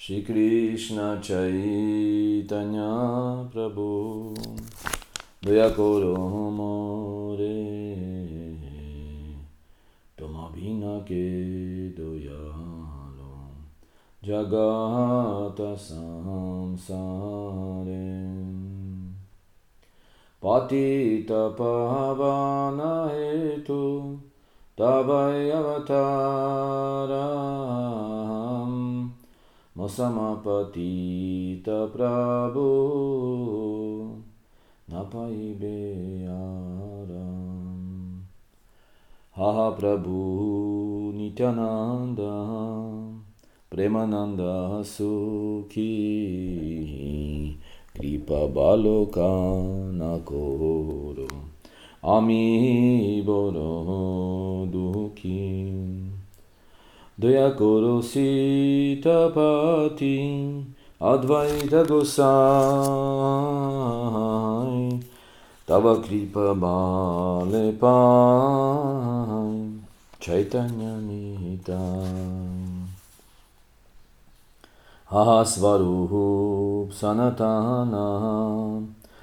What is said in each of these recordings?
Shri Krishna Chaitanya Prabhu Daya Koro More Toma Bhina Ke Doyalo Jagata Samsare Patita Pavana Hetu Tavai Avataram Masamapatita Prabhu Napaibeyaram Haha Prabhu Nityananda Premananda Sukhi Kripa Baloka Nakoro Ami Boro Dukhi Daya Koro Sitapati Advaita Gosai Tava Kripa Bale Pai Chaitanya Nitai Ahasvarup Sanatana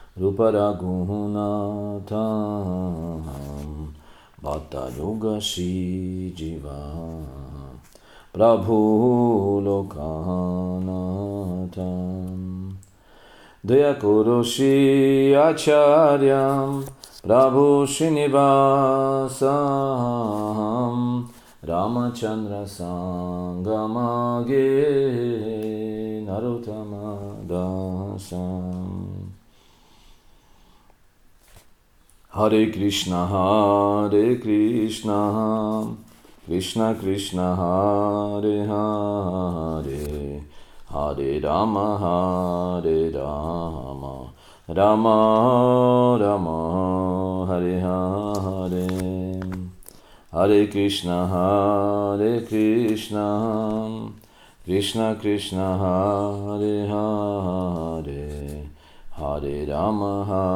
Ruparagunatam Bhatta Yoga Shri Jiva Prabhu Lokanatam Daya Kurushi Acharyam Prabhu Srinivasam Ramachandra Sangamage Narottama Dasam Hare Krishna Krishna Krishna Hare Hare Hare Rama Rama Rama Hare Hare Hare Krishna Krishna Krishna Hare Hare Hare Rama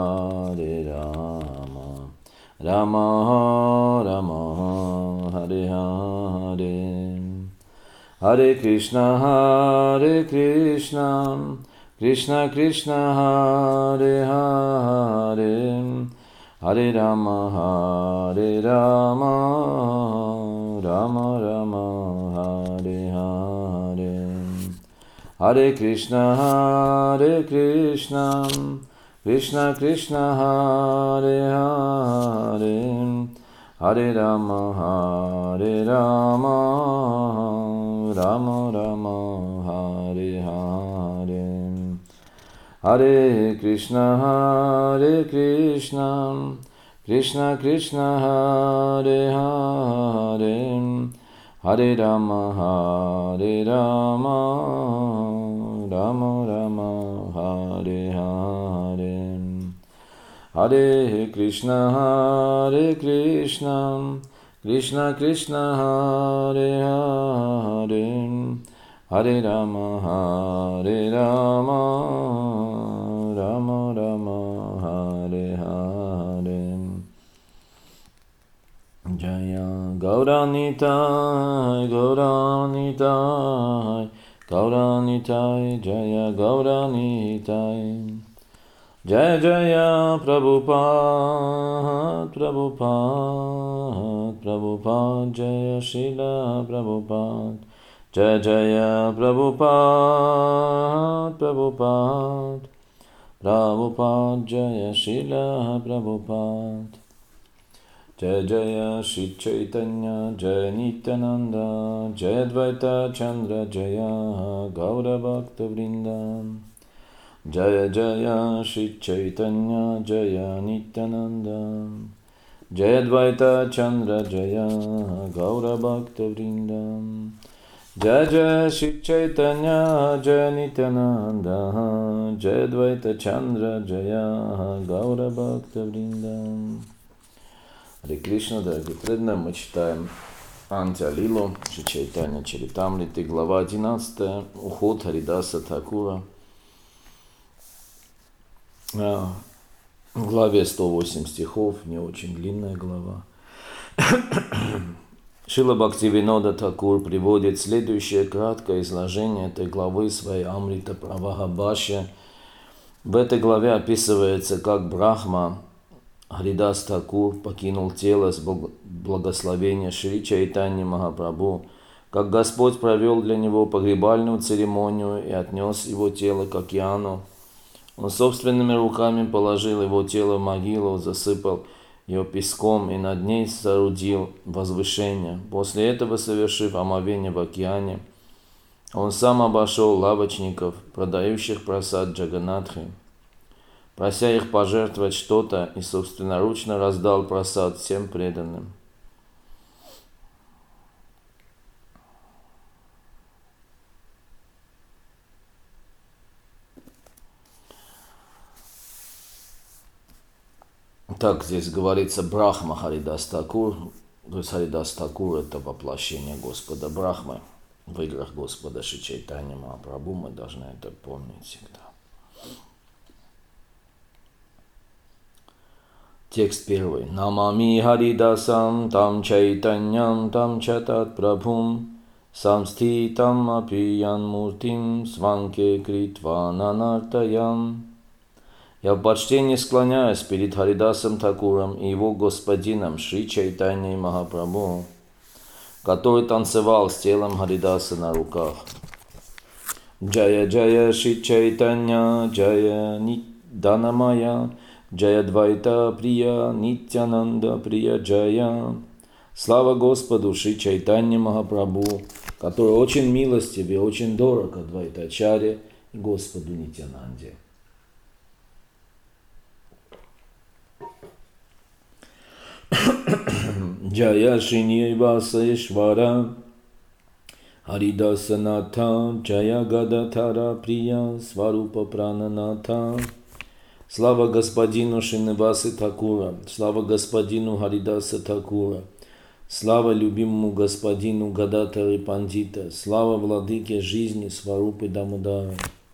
Rama Rama Hare Hare Hare Krishna Krishna Krishna Hare Hare Hare Rama Rama Rama Hare Hare Hare Krishna Krishna Krishna Hare Hare Hare Rama Rama Rama Hare Hare Hare Krishna Krishna Krishna Hare Hare Hare Rama Rama Rama Hare Hare Hare Krishna Krishna Krishna Hare Hare Hare Rama Rama Rama Hare Hare Jaya Gauranitai Jaya Gauranitai Jaya Jaya Prabhupada Jaya Srila Prabhupada Jaya Jaya Prabhupada Jaya Srila Prabhupada Jaya Jaya Shri Chaitanya Jaya Nityananda Jaya Advaita Chandra Jaya Gaura Bhakta Vrinda Jaya Jaya Shri Chaitanya Jaya Nityananda Jaya Advaita Chandra Jaya Gaura Bhakta Vrinda Jaya Jaya Shri Chaitanya Jaya Nityananda Jaya Advaita Chandra Jaya Gaura Bhakta Vrinda. Харе Кришна, дорогие преданные, мы читаем Антя-лилу, Шри Чайтанья Чаритамриты, глава 11, уход Харидаса Thakura. В главе 108 стихов, не очень длинная глава. Шрила Бхактивинода Тхакур приводит следующее краткое изложение этой главы своей Амрита Праваха Бхашья. В этой главе описывается, как Брахма Харидас Тхакур покинул тело с благословения Шри Чайтаньи Махапрабху, как Господь провел для него погребальную церемонию и отнес его тело к океану. Он собственными руками положил его тело в могилу, засыпал ее песком и над ней соорудил возвышение. После этого, совершив омовение в океане, он сам обошел лавочников, продающих прасад Джаганатхи, прося их пожертвовать что-то, и собственноручно раздал прасад всем преданным. Так здесь говорится Брахма Харидас Тхакур. То есть Харидас Тхакур — это воплощение Господа Брахмы в играх Господа Шри Чайтаньи Махапрабху. Мы должны это помнить всегда. Текст первый. Намами Харидасам там Чайтаньям там Чатат Прабхум самстхитам апиян муртим сванке критва нанартаям. Я в почтении склоняюсь перед Харидасом Тхакуром и его господином Шри Чайтаньей Махапрабху, который танцевал с телом Харидаса на руках. Джая Джая Шри Чайтанья Джая Данамая Джая Двайта Прия Нитянанда Прия Джая. Слава Господу Шри Чайтанье Махапрабху, который очень милостив и очень дорог Адвайтачаре и Господу Нитянанде. Jaya Srinivasa Ishvara Haridasanatha Jaya Gadatara Priya Svarupa Prananatha. Слава господину Шринивасы Тхакура, слава господину Харидаса Тхакура, слава любимому господину Гадатары Пандита, слава владыке жизни Сварупы Дамодара.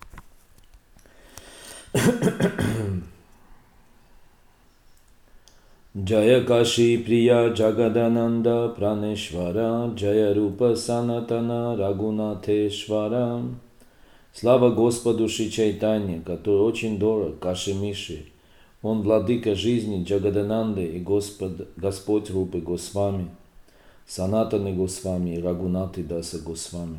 Jaya Kashi Priya Jagadananda Praneshvara Jaya Rupa Sanatana Рагунатешвара. Слава Господу Шри Чайтанье, который очень дорог Каши Миши. Он владыка жизни Джагадананды и Господь Рупы Госвами, Санатаны Госвами и Рагунаты Даса Госвами.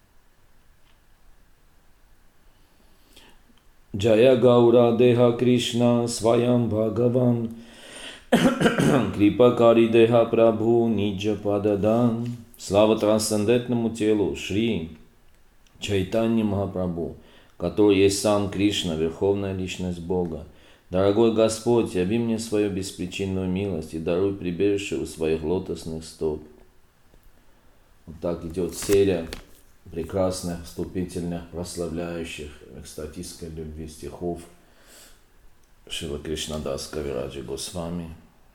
Джая Гаура Деха Кришна Сваям Бхагаван Крипакари Деха Прабху Ниджа Пададан. Слава трансцендентному телу Шри Чайтаньи Махапрабху, который есть сам Кришна, Верховная Личность Бога. Дорогой Господь, яви мне свою беспричинную милость и даруй прибежище у своих лотосных стоп. Вот так идет серия прекрасных, вступительных, прославляющих экстатической любви стихов Шрила Кришнадас Кавираджи Госвами.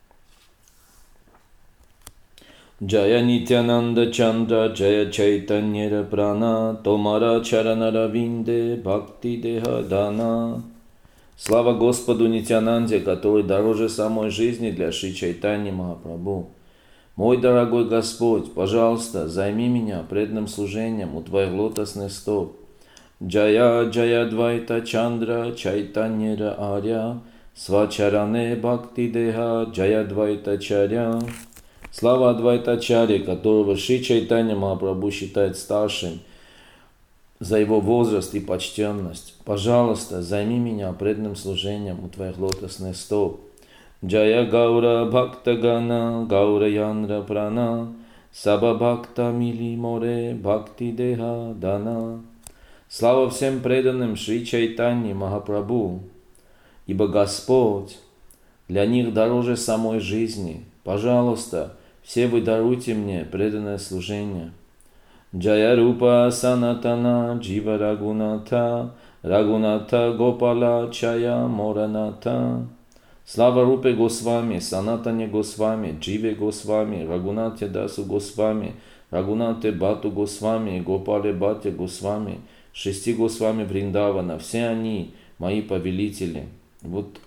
Jaya Nityananda Chandra Jaya Chaitanyera Prana Tomara Charanara Vinde Bhakti Deha Dana. Слава Господу Нитянанде, который дороже самой жизни для Шри Чайтаньи Махапрабху. Мой дорогой Господь, пожалуйста, займи меня преданным служением у Твоих лотосных стоп. Джая Джая Двайта Чандра Чайтаньера Аря Свачаране Бхакти Деха Джая Двайта Чаря. Слава Адвайтачаре, которого Шри Чайтанья Махапрабху считает старшим за его возраст и почтенность. Пожалуйста, займи меня преданным служением у Твоих лотосных стоп. Джая Гаура Бхактагана Гаура Янра Прана Саба Бхакта Мили Море Бхакти Деха Дана. Слава всем преданным Шри Чайтаньи Махапрабху, ибо Господь для них дороже самой жизни. Пожалуйста, все вы даруйте мне преданное служение. Джая Рупа Санатана Джива Рагуната Рагуната Гопала Чая Мораната. Слава Рупе Госвами, Санатане Госвами, Дживе Госвами, Рагунате Дасу Госвами, Рагунате Бату Госвами, Гопале Бате Госвами, 6 Госвами Вриндавана. Все они мои повелители. Вот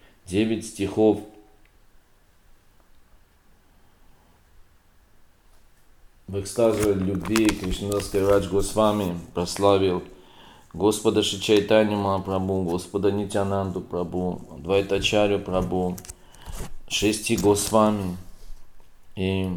9 стихов в экстазе любви Кришнадас Кавирадж Госвами прославил Господа Шри Чайтанью Махапрабху, Господа Нитьянанду Прабху, Адвайтачарью Прабху, Шести Госвами. И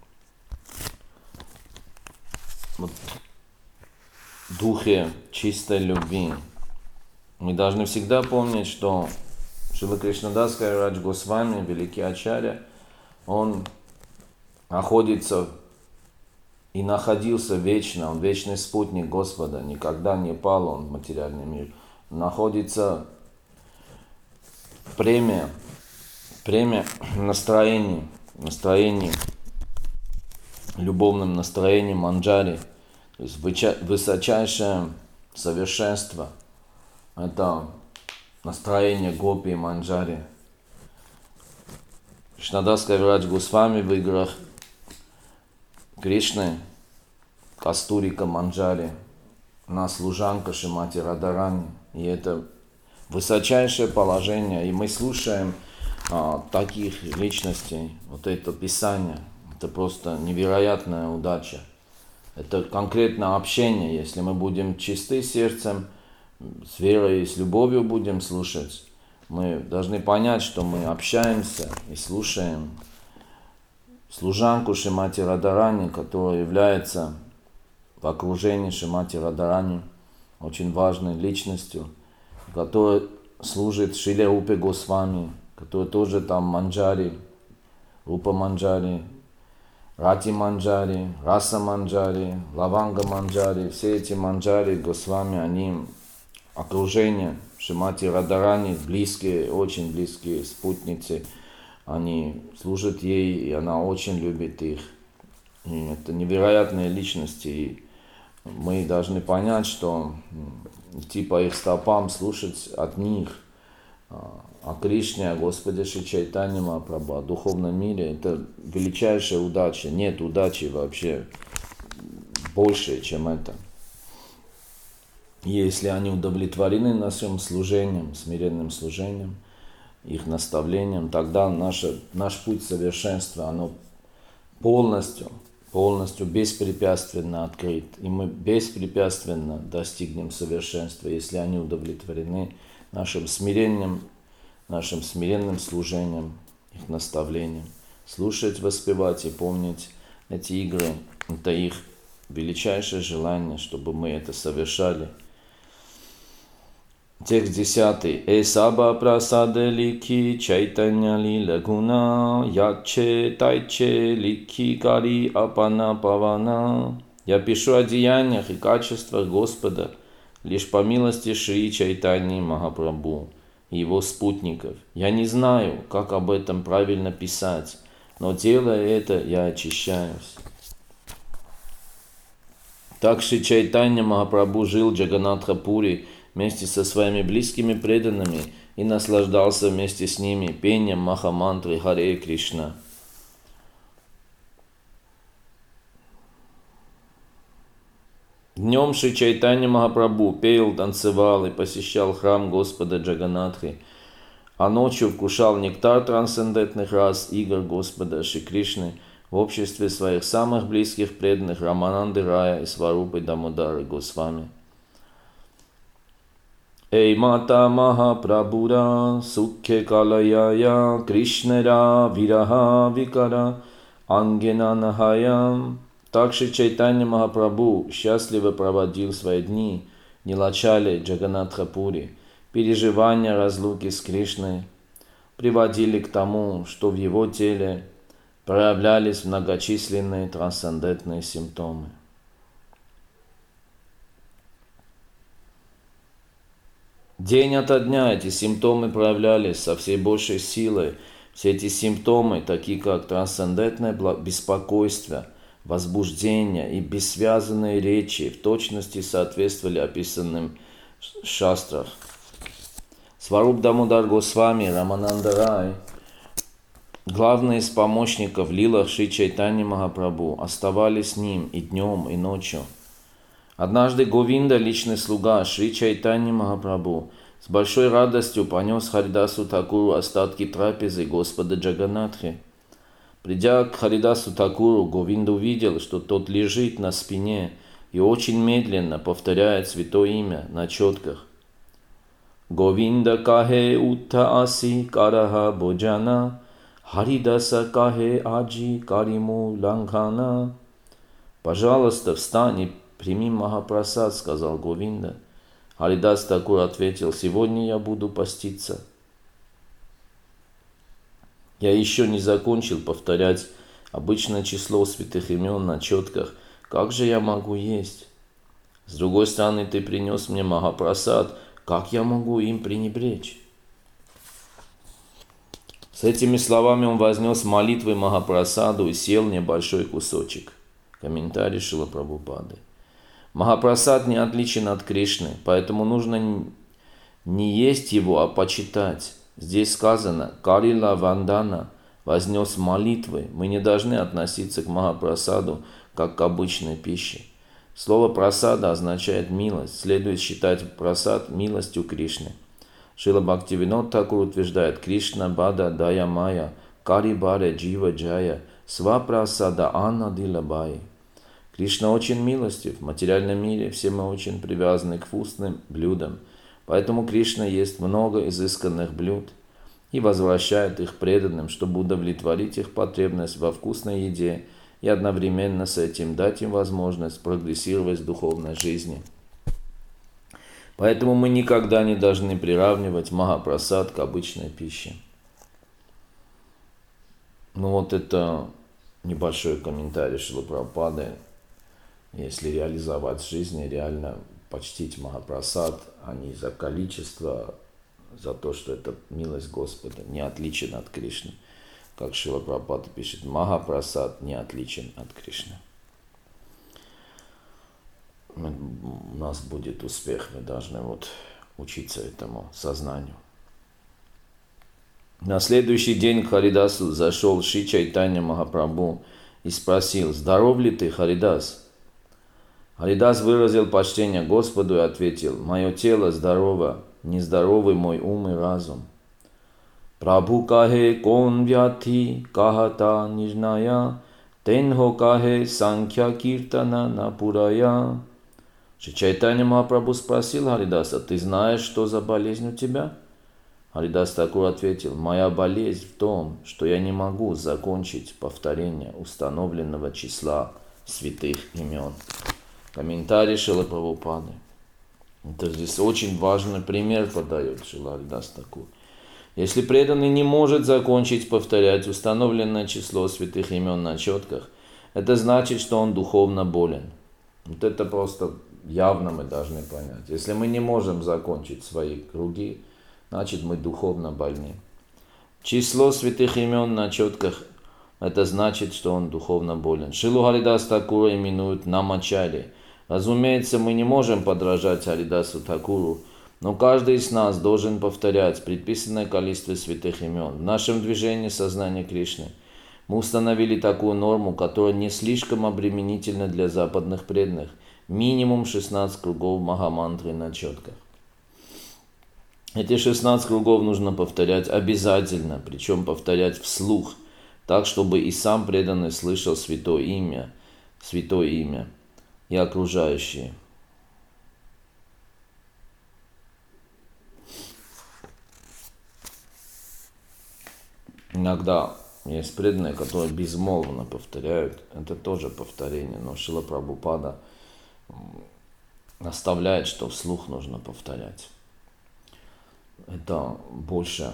вот в духе чистой любви мы должны всегда помнить, что Шрила Кришнадас Кавирадж Госвами, великий ачарья, он находится и находился вечно, он вечный спутник Господа, никогда не пал он в материальный мир. Он находится в премия настроении, любовном настроении манджари, то есть высочайшее совершенство. Это настроение гопи и манджари. Кришнадас Кавирадж Госвами в играх Кришны, Кастурика Манджари, она служанка Шримати Радарани. И это высочайшее положение. И мы слушаем таких личностей, вот это писание. Это просто невероятная удача. Это конкретно общение. Если мы будем чисты сердцем, с верой и с любовью будем слушать, мы должны понять, что мы общаемся и слушаем служанку Шримати Радарани, которая является в окружении Шримати Радарани очень важной личностью, которая служит Шриле Рупе Госвами, которая тоже там манджари, Рупа Манджари, Рати Манджари, Раса Манджари, Лаванга Манджари. Все эти манджари Госвами, они окружение Шримати Радарани, близкие, очень близкие спутницы. Они служат ей, и она очень любит их. И это невероятные личности. И мы должны понять, что идти по их стопам, слушать от них о Кришне, о Господе Шри Чайтанье Махапрабху, о духовном мире, это величайшая удача. Нет удачи вообще больше, чем это. Если они удовлетворены нашим служением, смиренным служением, их наставлением, тогда наш путь совершенства, оно полностью беспрепятственно открыт. И мы беспрепятственно достигнем совершенства, если они удовлетворены нашим смиренным служением, их наставлением. Слушать, воспевать и помнить эти игры, это их величайшее желание, чтобы мы это совершали. Текст 10. Эсаба прасаде лики чайтанья лила гуна, яче тайче лики кари апана павана. Я пишу о деяниях и качествах Господа лишь по милости Шри Чайтаньи Махапрабху и его спутников. Я не знаю, как об этом правильно писать, но делая это, я очищаюсь. Так Шри Чайтанья Махапрабху жил в Джаганатхапуре вместе со своими близкими преданными и наслаждался вместе с ними пением Махамантры Харе Кришна. Днем Шри Чайтанья Махапрабху пел, танцевал и посещал храм Господа Джаганатхи, а ночью вкушал нектар трансцендентных рас игр Господа Шри Кришны в обществе своих самых близких преданных Рамананды Рая и Сварупы Дамодары Госвами. Эй Мата Махапрабхура Сукхе Калаяя Кришнера Вираха Викара Ангенанахаям. Так Шри Чайтанья Махапрабху счастливо проводил свои дни в Нилачале Джаганатхапуре. Переживания разлуки с Кришной приводили к тому, что в его теле проявлялись многочисленные трансцендентные симптомы. День ото дня эти симптомы проявлялись со всей большей силой. Все эти симптомы, такие как трансцендентное беспокойство, возбуждение и бессвязанные речи, в точности соответствовали описанным в шастрах. Сваруп Дамодар Госвами, Рамананда Рай, главные из помощников в лилах Шри Чайтаньи Махапрабху, оставались с ним и днем, и ночью. Однажды Говинда, личный слуга Шри Чайтаньи Махапрабху, с большой радостью понес Харидасу Такуру остатки трапезы Господа Джаганатхи. Придя к Харидасу Такуру, Говинда увидел, что тот лежит на спине и очень медленно повторяет святое имя на четках. Говинда кахе утта аси караха боджана, Харидаса кахе аджи кариму лангхана. Пожалуйста, встань и прими Махапрасад, сказал Говинда. Харидас Такур ответил: сегодня я буду поститься. Я еще не закончил повторять обычное число святых имен на четках. Как же я могу есть? С другой стороны, ты принес мне Махапрасад. Как я могу им пренебречь? С этими словами он вознес молитвы Махапрасаду и съел небольшой кусочек. Комментарий Шрила Прабхупады. Махапрасад не отличен от Кришны, поэтому нужно не есть его, а почитать. Здесь сказано «Карила Вандана» вознес молитвы. Мы не должны относиться к Махапрасаду как к обычной пище. Слово «прасада» означает «милость». Следует считать прасад милостью Кришны. Шрила Бхактивинод Такур утверждает: Кришна Бада Дая Майя Кари Баре Джива Джая Свапрасада Анна Дилабай. Кришна очень милостив. В материальном мире все мы очень привязаны к вкусным блюдам. Поэтому Кришна ест много изысканных блюд и возвращает их преданным, чтобы удовлетворить их потребность во вкусной еде и одновременно с этим дать им возможность прогрессировать в духовной жизни. Поэтому мы никогда не должны приравнивать Махапрасад к обычной пище. Ну вот это небольшой комментарий Шрилы Прабхупады. Если реализовать в жизни, реально почтить Махапрасад, а не за количество, за то, что это милость Господа, не отличен от Кришны. Как Шрила Прабхупада пишет, Махапрасад не отличен от Кришны. У нас будет успех, мы должны учиться этому сознанию. На следующий день к Харидасу зашел Шри Чайтанья Махапрабху и спросил: здоров ли ты, Харидас? Харидас выразил почтение Господу и ответил: мое тело здорово, нездоровый мой ум и разум. Прабху кахе кон вьяти кахата нижная, тенхо кахе санхья киртана напурая. Шри Чайтанья Махапрабху спросил Харидаса: ты знаешь, что за болезнь у тебя? Харидас Такур ответил: моя болезнь в том, что я не могу закончить повторение установленного числа святых имен. Комментарий Шрилы Прабхупады. Это здесь очень важный пример подает Шрила Харидас Такур. Если преданный не может закончить повторять установленное число святых имен на четках, это значит, что он духовно болен. Вот это просто явно мы должны понять. Если мы не можем закончить свои круги, значит мы духовно больны. Число святых имен на четках – это значит, что он духовно болен. Шрилу Харидас Такура именуют Намачари. Разумеется, мы не можем подражать Харидасу Такуру, но каждый из нас должен повторять предписанное количество святых имен. В нашем движении сознания Кришны мы установили такую норму, которая не слишком обременительна для западных преданных. Минимум 16 кругов Махамантры на четках. Эти 16 кругов нужно повторять обязательно, причем повторять вслух, так, чтобы и сам преданный слышал святое имя и окружающие. Иногда есть преданные, которые безмолвно повторяют, это тоже повторение, но Шрила Прабхупада наставляет, что вслух нужно повторять. Это больше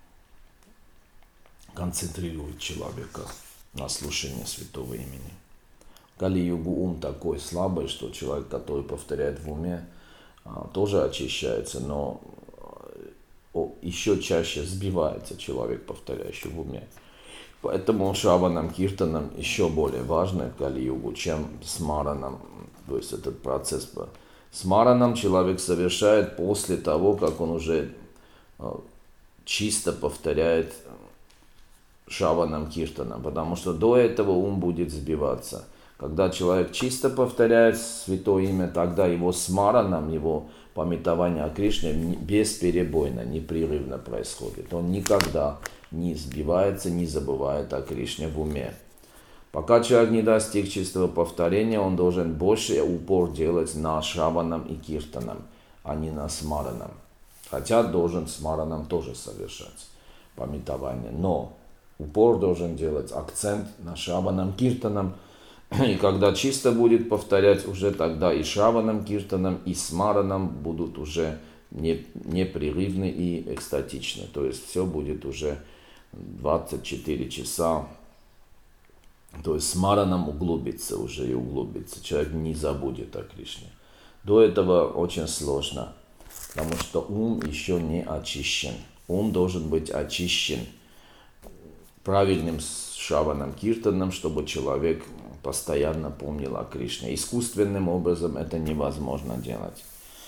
концентрирует человека на слушании святого имени. Кали-югу ум такой слабый, что человек, который повторяет в уме, тоже очищается, но еще чаще сбивается человек, повторяющий в уме. Поэтому шраванам, киртанам еще более важно кали-югу, чем смаранам. То есть этот процесс смаранам человек совершает после того, как он уже чисто повторяет шраванам, киртанам, потому что до этого ум будет сбиваться. Когда человек чисто повторяет святое имя, тогда его смаранам, его памятование о Кришне бесперебойно, непрерывно происходит. Он никогда не сбивается, не забывает о Кришне в уме. Пока человек не достиг чистого повторения, он должен больше упор делать на Шраванам и Киртанам, а не на Смаранам. Хотя должен Смаранам тоже совершать памятование, но упор должен делать акцент на Шраванам, Киртанам. И когда чисто будет повторять, уже тогда и Шраванам, Киртанам, и Смаранам будут уже непрерывны и экстатичны. То есть все будет уже 24 часа. То есть Смаранам углубится уже и углубится. Человек не забудет о Кришне. До этого очень сложно, потому что ум еще не очищен. Ум должен быть очищен правильным Шраванам, Киртаном, чтобы человек постоянно помнил о Кришне. Искусственным образом это невозможно делать.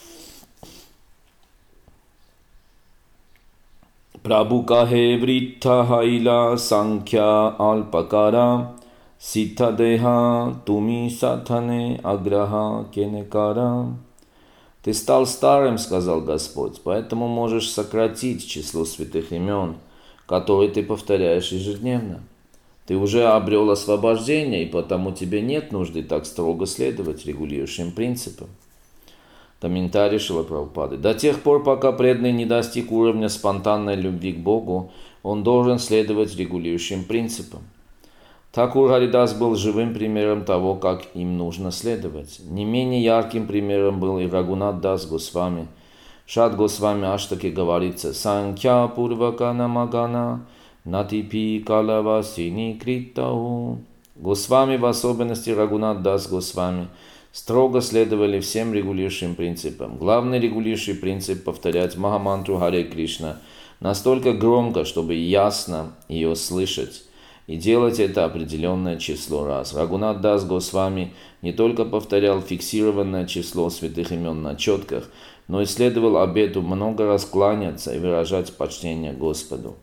Прабху кахе вритта хайла санкья алпакара ситта деха туми сатхане аграха кенекара. Ты стал старым, сказал Господь, поэтому можешь сократить число святых имен, которые ты повторяешь ежедневно. Ты уже обрел освобождение, и потому тебе нет нужды так строго следовать регулирующим принципам. Комментарий Шрила Прабхупады. До тех пор, пока преданный не достиг уровня спонтанной любви к Богу, он должен следовать регулирующим принципам. Thakura Харидас был живым примером того, как им нужно следовать. Не менее ярким примером был и Рагунат Дас Госвами. Шад Госвами Аштаке говорится: «Санкья пурвака намагана натипи калавасини криттау». Госвами, в особенности Рагунат Дас Госвами, строго следовали всем регулирующим принципам. Главный регулирующий принцип — повторять Махамантру Харе Кришна настолько громко, чтобы ясно ее слышать, и делать это определенное число раз. Рагунат Дас Госвами не только повторял фиксированное число святых имен на четках, но и следовал обету много раз кланяться и выражать почтение Господу.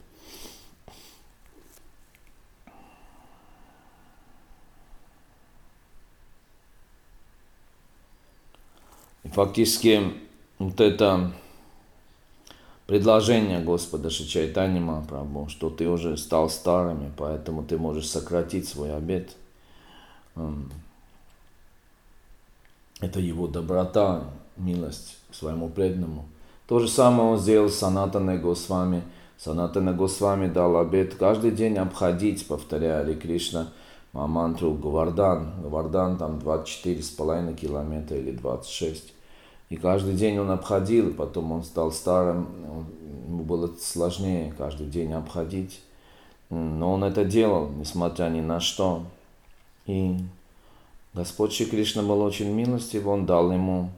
И фактически вот это предложение Господа Шри Чайтаньи Махапрабху, что ты уже стал старым, и поэтому ты можешь сократить свой обет. Это его доброта, милость к своему преданному. То же самое он сделал с Санатаной Госвами. Санатана Госвами дал обет каждый день обходить, повторяя Харе Кришна, мантру Говардан. Говардан там 24,5 километра или 26. И каждый день он обходил, и потом он стал старым, ему было сложнее каждый день обходить. Но он это делал, несмотря ни на что. И Господь Шри Кришна был очень милостив, он дал ему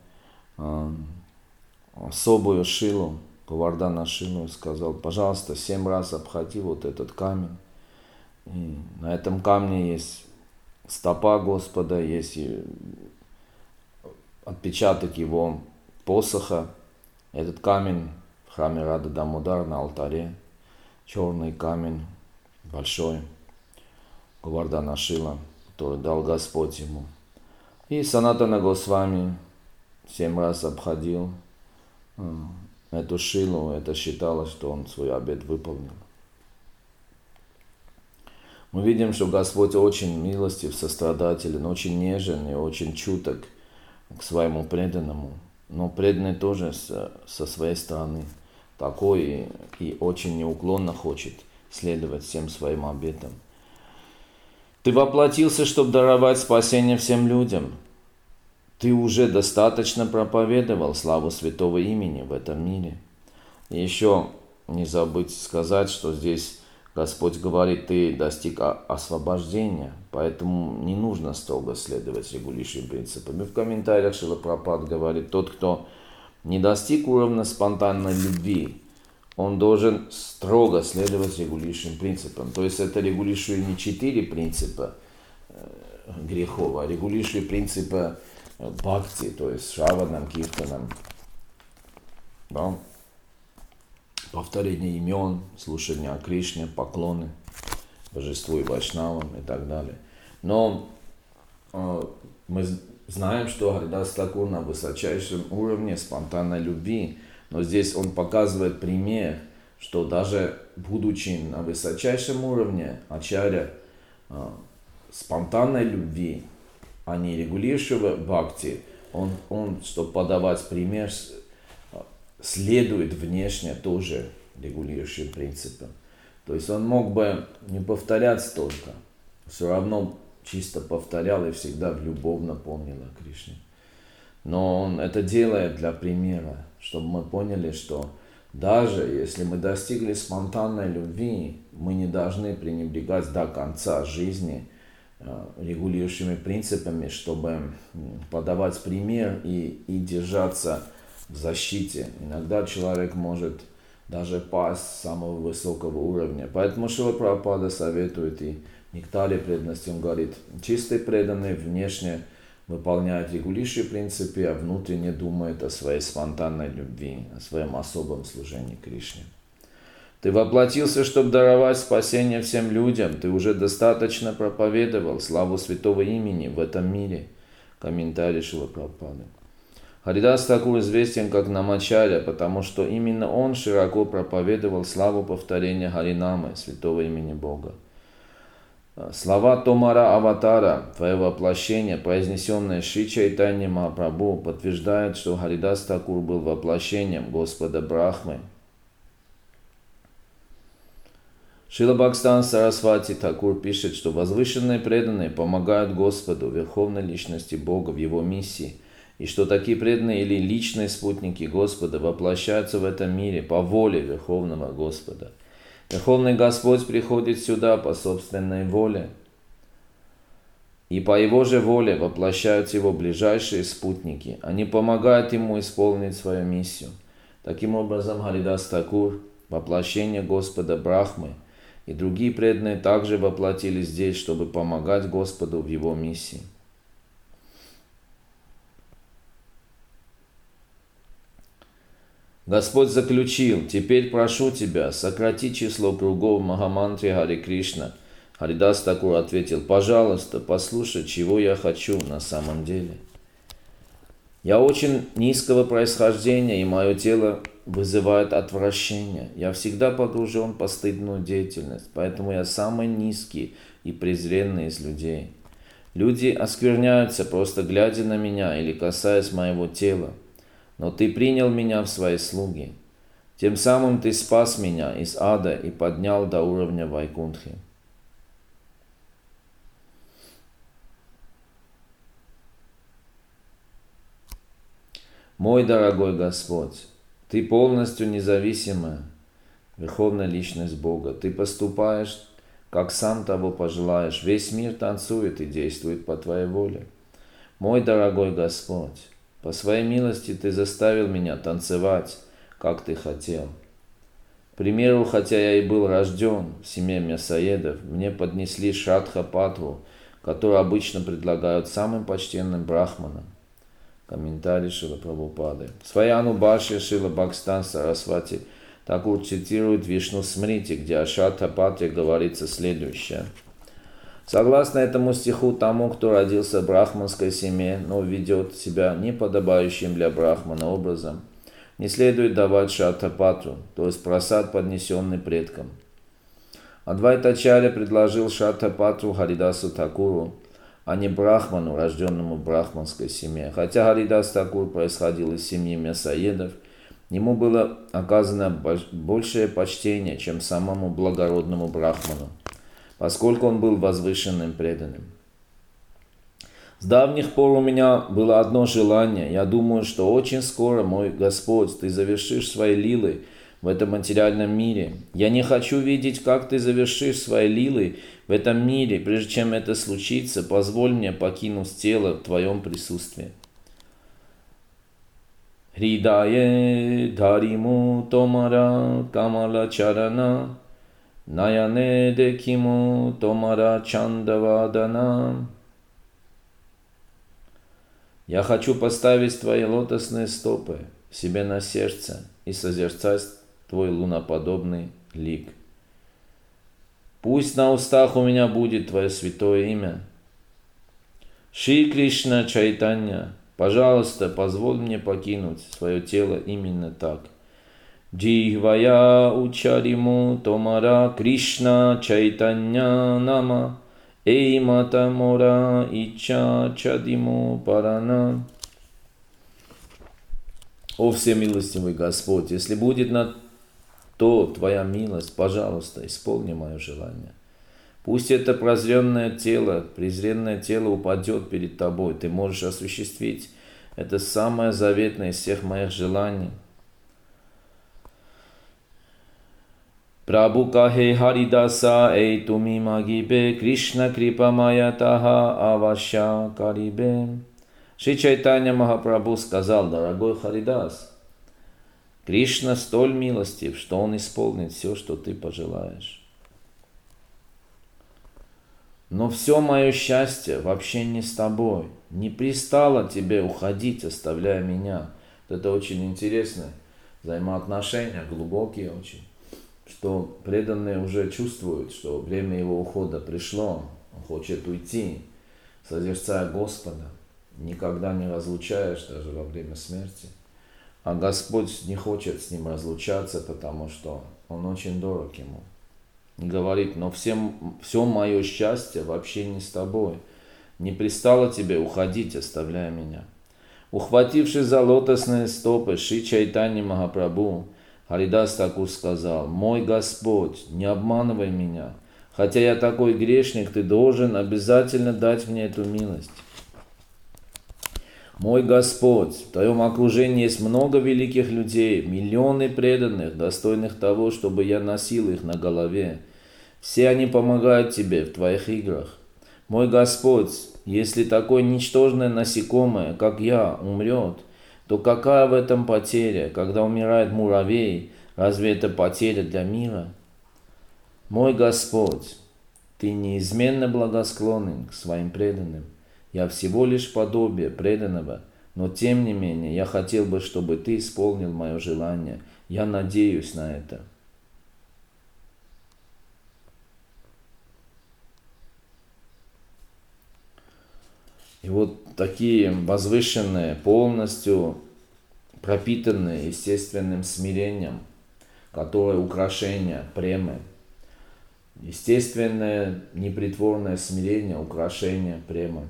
особую шилу, Говардана шилу, и сказал: пожалуйста, 7 раз обходи вот этот камень. И на этом камне есть стопа Господа, есть и отпечаток его посоха. Этот камень в храме Рада Дамодар на алтаре, черный камень, большой, Говардана шила, который дал Господь ему. И Санатана Госвами 7 раз обходил эту шилу, это считалось, что он свой обет выполнил. Мы видим, что Господь очень милостив, сострадателен, очень нежен и очень чуток к своему преданному. Но преданный тоже со своей стороны такой и очень неуклонно хочет следовать всем своим обетам. Ты воплотился, чтобы даровать спасение всем людям. Ты уже достаточно проповедовал славу святого имени в этом мире. И еще не забудь сказать, что здесь Господь говорит: ты достиг освобождения, поэтому не нужно строго следовать регулирующим принципам. И в комментариях Шрила Прабхупада говорит: тот, кто не достиг уровня спонтанной любви, он должен строго следовать регулирующим принципам. То есть это регулирующие не 4 принципа грехов, а регулирующие принципы бхакти, то есть шраванам, киртанам, да? Повторение имен, слушание о Кришне, поклоны божеству и вайшнавам и так далее. Но мы знаем, что Харидас Такур на высочайшем уровне спонтанной любви, но здесь он показывает пример, что даже будучи на высочайшем уровне ачарья спонтанной любви, а не регулирующего бхакти, он, чтобы подавать пример, следует внешне тоже регулирующим принципам. То есть он мог бы не повторять столько, все равно чисто повторял и всегда любовно помнил о Кришне. Но он это делает для примера, чтобы мы поняли, что даже если мы достигли спонтанной любви, мы не должны пренебрегать до конца жизни регулирующими принципами, чтобы подавать пример и держаться в защите. Иногда человек может даже пасть с самого высокого уровня. Поэтому Шрила Прабхупада советует, и в Нектаре преданности он говорит, чистый преданный внешне выполняет регулирующие принципы, а внутренне думает о своей спонтанной любви, о своем особом служении Кришне. Ты воплотился, чтобы даровать спасение всем людям. Ты уже достаточно проповедовал славу святого имени в этом мире. Комментарий Шрилы Прабхупады. Харидас Такур известен как Намачарья, потому что именно он широко проповедовал славу повторения Харинамы, святого имени Бога. Слова Томара Аватара, твое воплощение, произнесенное Шри Чайтанья Махапрабху, подтверждает, что Харидас Такур был воплощением Господа Брахмы. Шрила Бхактисиданта Сарасвати Такур пишет, что возвышенные преданные помогают Господу, Верховной Личности Бога в Его миссии, и что такие преданные или личные спутники Господа воплощаются в этом мире по воле Верховного Господа. Верховный Господь приходит сюда по собственной воле, и по Его же воле воплощаются Его ближайшие спутники. Они помогают Ему исполнить свою миссию. Таким образом, Харидас Такур, воплощение Господа Брахмы, и другие преданные также воплотились здесь, чтобы помогать Господу в Его миссии. Господь заключил: «Теперь прошу тебя, сократи число кругов в Махамантре Харе Кришна». Харидас Такур ответил: «Пожалуйста, послушай, чего я хочу на самом деле. Я очень низкого происхождения, и мое тело вызывает отвращение. Я всегда погружен в постыдную деятельность, поэтому я самый низкий и презренный из людей. Люди оскверняются, просто глядя на меня или касаясь моего тела. Но ты принял меня в свои слуги. Тем самым ты спас меня из ада и поднял до уровня Вайкунтхи». Мой дорогой Господь, Ты полностью независимая, Верховная Личность Бога. Ты поступаешь, как сам того пожелаешь. Весь мир танцует и действует по Твоей воле. Мой дорогой Господь, по Своей милости Ты заставил меня танцевать, как Ты хотел. К примеру, хотя я и был рожден в семье мясоедов, мне поднесли Шрадха-патру, которую обычно предлагают самым почтенным брахманам. Комментарий Шрилы Прабхупады. В своей Анубашье Шрила Бхактисиданта Сарасвати Такур цитирует Вишну Смрити, где о Шрадха-патре говорится следующее. Согласно этому стиху, тому, кто родился в брахманской семье, но ведет себя неподобающим для брахмана образом, не следует давать Шрадха-патру, то есть прасад, поднесенный предкам. Адвайтачарья предложил Шрадха-патру Харидасу Такуру, а не брахману, рожденному в брахманской семье. Хотя Харидас Такур происходил из семьи мясоедов, ему было оказано большее почтение, чем самому благородному брахману, поскольку он был возвышенным преданным. С давних пор у меня было одно желание. Я думаю, что очень скоро, мой Господь, Ты завершишь свои лилы в этом материальном мире. Я не хочу видеть, как Ты завершишь свои лилы в этом мире. Прежде чем это случится, позволь мне покинуть тело в Твоем присутствии. Хридае дариму томара камала чарана, наяне декиму томара чандавадана. Я хочу поставить Твои лотосные стопы себе на сердце и созерцать Твой луноподобный лик. Пусть на устах у меня будет Твое святое имя. Шри Кришна Чайтанья, пожалуйста, позволь мне покинуть свое тело именно так. Jihvaya ucharimu tomara Krishna Chaitanya Nama Eimata Mora Ича Чадиму Парана. О всемилостивый Господь, если будет на то Твоя милость, пожалуйста, исполни мое желание. Пусть это прозренное тело, презренное тело упадет перед Тобой. Ты можешь осуществить это самое заветное из всех моих желаний. Прабху кахе Харидаса эй туми магибе Кришна крипа майя таха аваша карибе. Шри Чайтанья Махапрабху сказал: дорогой Харидас, Кришна столь милостив, что Он исполнит все, что ты пожелаешь. Но все мое счастье вообще не с тобой. Не пристало тебе уходить, оставляя меня. Это очень интересно. Взаимоотношения глубокие очень. Что преданные уже чувствуют, что время его ухода пришло. Он хочет уйти, созерцая Господа. Никогда не разлучаешь, даже во время смерти. А Господь не хочет с ним разлучаться, потому что он очень дорог ему. И говорит: но все мое счастье вообще не с тобой. Не пристало тебе уходить, оставляя меня. Ухватившись за лотосные стопы Шри Чайтаньи Махапрабху, Харидас Такур сказал: мой Господь, не обманывай меня. Хотя я такой грешник, ты должен обязательно дать мне эту милость. Мой Господь, в Твоем окружении есть много великих людей, миллионы преданных, достойных того, чтобы я носил их на голове. Все они помогают Тебе в Твоих играх. Мой Господь, если такое ничтожное насекомое, как я, умрет, то какая в этом потеря? Когда умирает муравей, разве это потеря для мира? Мой Господь, Ты неизменно благосклонен к своим преданным. Я всего лишь подобие преданного, но тем не менее я хотел бы, чтобы Ты исполнил мое желание. Я надеюсь на это. И вот такие возвышенные, полностью пропитанные естественным смирением, которое украшение премы. Естественное, непритворное смирение, украшение премы.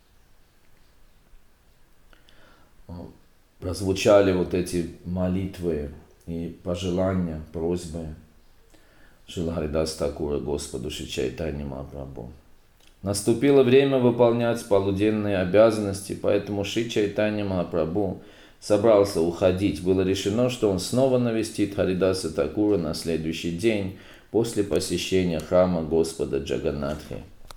Прозвучали вот эти молитвы и пожелания, просьбы Шрила Харидаса Такура Господу Шри Чайтаньи Махапрабху. Наступило время выполнять полуденные обязанности, поэтому Шри Чайтанья Махапрабху собрался уходить. Было решено, что он снова навестит Харидаса Такура на следующий день после посещения храма Господа Джаганнатхи.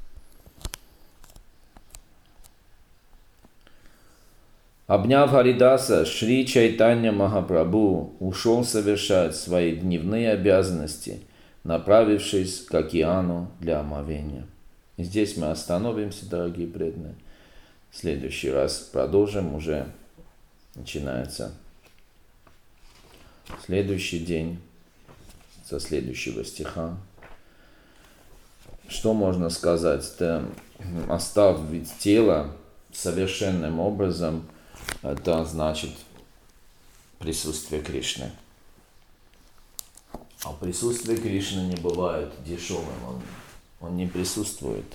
Обняв Харидаса, Шри Чайтанья Махапрабху ушел совершать свои дневные обязанности, направившись к океану для омовения. И здесь мы остановимся, дорогие преданные. В следующий раз продолжим, уже начинается следующий день со следующего стиха. Что можно сказать? Это оставить тело совершенным образом, это значит присутствие Кришны. А присутствие Кришны не бывает дешевым, он не присутствует.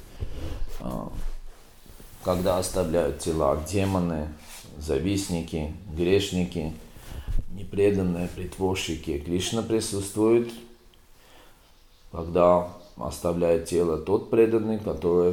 Когда оставляют тела демоны, завистники, грешники, непреданные притворщики, Кришна присутствует, когда оставляет тело тот преданный, который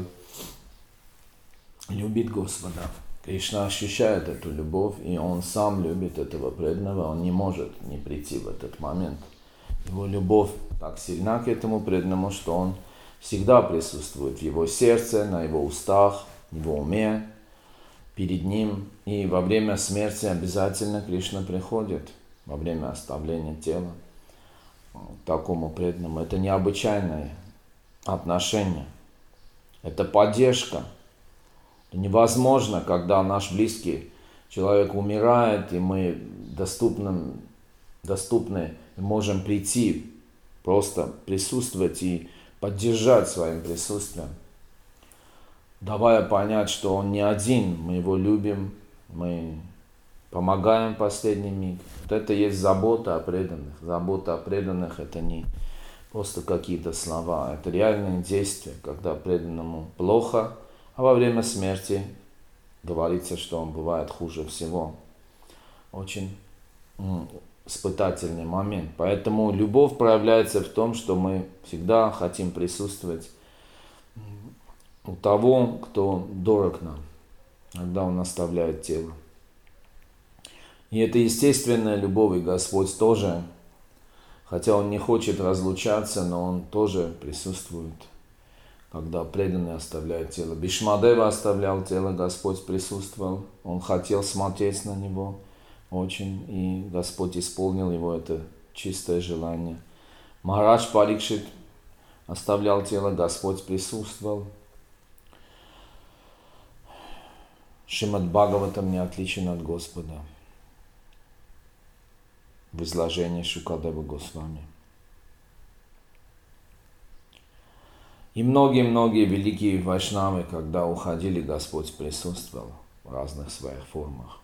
любит Господа. Кришна ощущает эту любовь, и он сам любит этого преданного, он не может не прийти в этот момент. Его любовь так сильна к этому преданному, что он всегда присутствует в его сердце, на его устах, в его уме, перед ним. И во время смерти обязательно Кришна приходит, во время оставления тела, к такому преданному. Это необычайное отношение, это поддержка. Это невозможно, когда наш близкий человек умирает, и мы доступны, можем прийти, просто присутствовать и поддержать своим присутствием, давая понять, что он не один, мы его любим, мы помогаем в последний миг. Вот это и есть забота о преданных. Забота о преданных — это не просто какие-то слова, это реальные действия, когда преданному плохо, а во время смерти говорится, что он бывает хуже всего. Очень испытательный момент. Поэтому любовь проявляется в том, что мы всегда хотим присутствовать у того, кто дорог нам, когда он оставляет тело. И это естественная любовь, и Господь тоже, хотя Он не хочет разлучаться, но Он тоже присутствует, когда преданный оставляет тело. Бишмадева оставлял тело, Господь присутствовал, он хотел смотреть на него очень, и Господь исполнил его это чистое желание. Махарадж Парикшит оставлял тело, Господь присутствовал. Шримад Бхагаватам не отличен от Господа в изложении Шукадева Госвами. И многие-многие великие вайшнавы, когда уходили, Господь присутствовал в разных своих формах.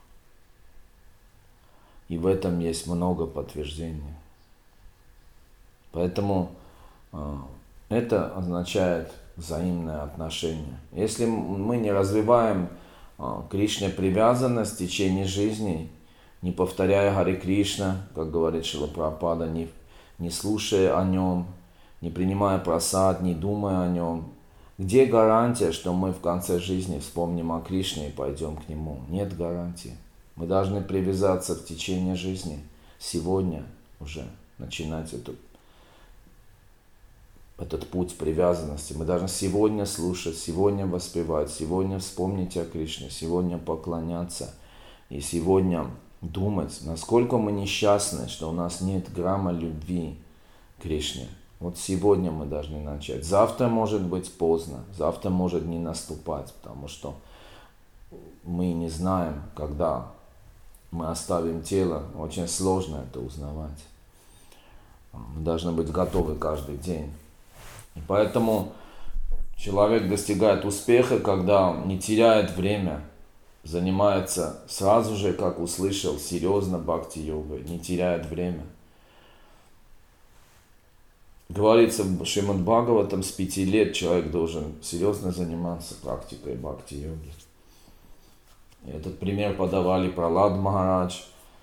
И в этом есть много подтверждений. Поэтому это означает взаимное отношение. Если мы не развиваем Кришне привязанность в течение жизни, не повторяя Харе Кришна, как говорит Шрила Прабхупада, не слушая о нем, не принимая прасад, не думая о нем, где гарантия, что мы в конце жизни вспомним о Кришне и пойдем к нему? Нет гарантии. Мы должны привязаться в течение жизни, сегодня уже начинать этот путь привязанности. Мы должны сегодня слушать, сегодня воспевать, сегодня вспомнить о Кришне, сегодня поклоняться и сегодня думать, насколько мы несчастны, что у нас нет грамма любви к Кришне. Вот сегодня мы должны начать. Завтра может быть поздно, завтра может не наступать, потому что мы не знаем, когда мы оставим тело. Очень сложно это узнавать. Мы должны быть готовы каждый день. И поэтому человек достигает успеха, когда он не теряет время, занимается сразу же, как услышал, серьезно бхакти-йогой, не теряет время. Говорится в Шримад Бхагаватам, с 5 лет человек должен серьезно заниматься практикой бхакти-йоги. И этот пример подавали Пралад Махарадж,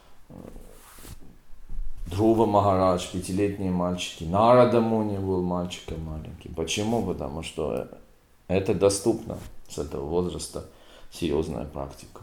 Друва Махарадж, 5-летние мальчики. Нарада Муни был мальчиком маленьким. Почему? Потому что это доступно с этого возраста, серьезная практика.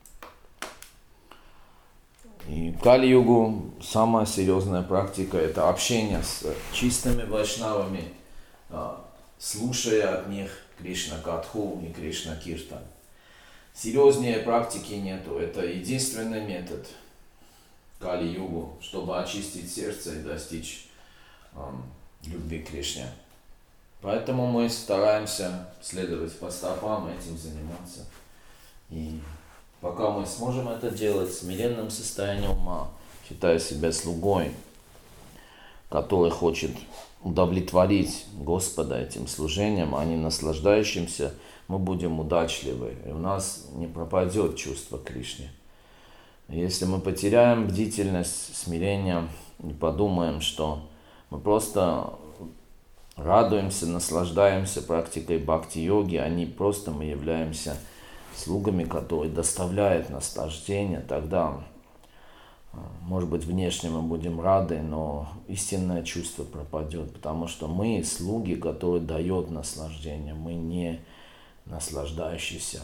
И в Кали-югу самая серьезная практика — это общение с чистыми вайшнавами, слушая от них Кришна Катху и Кришна Киртан. Серьезнее практики нету. Это единственный метод Кали-югу, чтобы очистить сердце и достичь любви к Кришне. Поэтому мы стараемся следовать по стопам, этим заниматься. И пока мы сможем это делать в смиренном состоянии ума, считая себя слугой, который хочет удовлетворить Господа этим служением, а не наслаждающимся, мы будем удачливы, и у нас не пропадет чувство Кришны. Если мы потеряем бдительность, смирение и подумаем, что мы просто радуемся, наслаждаемся практикой бхакти-йоги, а не просто мы являемся слугами, которые доставляют наслаждение, тогда, может быть, внешне мы будем рады, но истинное чувство пропадет, потому что мы слуги, которые дают наслаждение, мы не наслаждающиеся.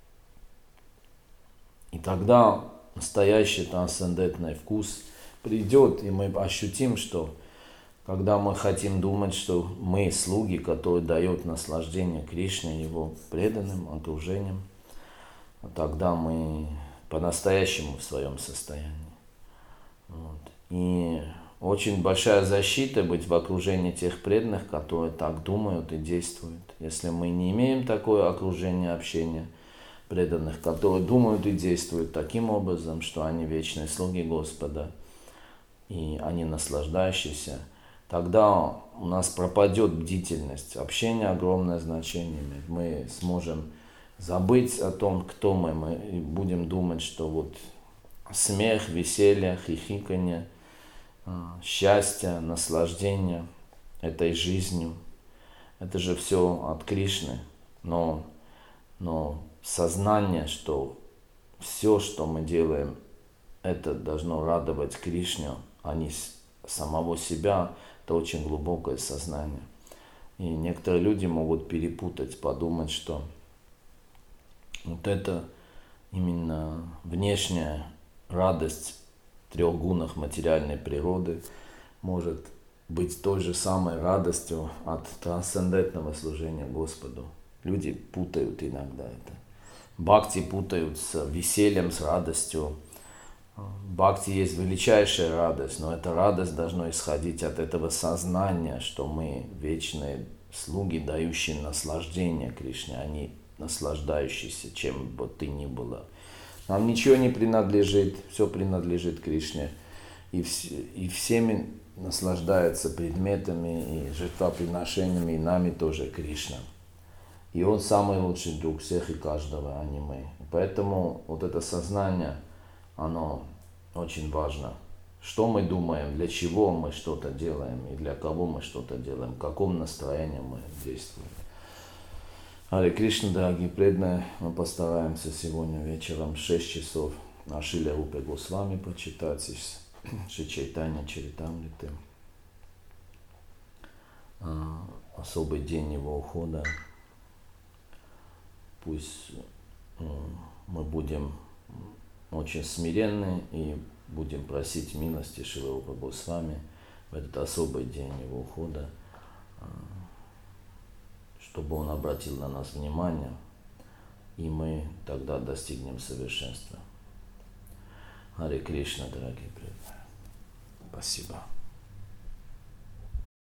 И тогда настоящий трансцендентный вкус придет, и мы ощутим, что когда мы хотим думать, что мы слуги, которые дают наслаждение Кришне, его преданным окружением, тогда мы по-настоящему в своем состоянии. Вот. И очень большая защита быть в окружении тех преданных, которые так думают и действуют. Если мы не имеем такое окружение общения преданных, которые думают и действуют таким образом, что они вечные слуги Господа, и они наслаждающиеся, тогда у нас пропадет бдительность. Общение огромное значение имеет. Мы сможем забыть о том, кто мы будем думать, что вот смех, веселье, хихиканье, счастье, наслаждение этой жизнью. Это же все от Кришны. Но сознание, что все, что мы делаем, это должно радовать Кришне, а не самого себя, это очень глубокое сознание. И некоторые люди могут перепутать, подумать, что вот это именно внешняя радость в трех гунах материальной природы может быть той же самой радостью от трансцендентного служения Господу. Люди путают иногда это. Бхакти путают с весельем, с радостью. Бхакти есть величайшая радость, но эта радость должна исходить от этого сознания, что мы вечные слуги, дающие наслаждение Кришне, а не наслаждающиеся, чем бы ты ни было. Нам ничего не принадлежит, все принадлежит Кришне. И всеми наслаждаются предметами и жертвоприношениями, и нами тоже Кришна. И Он самый лучший друг всех и каждого, а не мы. Поэтому вот это сознание, оно очень важно. Что мы думаем, для чего мы что-то делаем, и для кого мы что-то делаем, в каком настроении мы действуем. Харе Кришна, дорогие преданные, мы постараемся сегодня вечером в 6 часов о Шриле Рупе Госвами почитать из Шри Чайтанья Чаритамриты. Особый день его ухода. Пусть мы будем очень смиренны и будем просить милости Шрилы Рупы Госвами в этот особый день его ухода, чтобы он обратил на нас внимание, и мы тогда достигнем совершенства. Харе Кришна, дорогие преданные. Спасибо.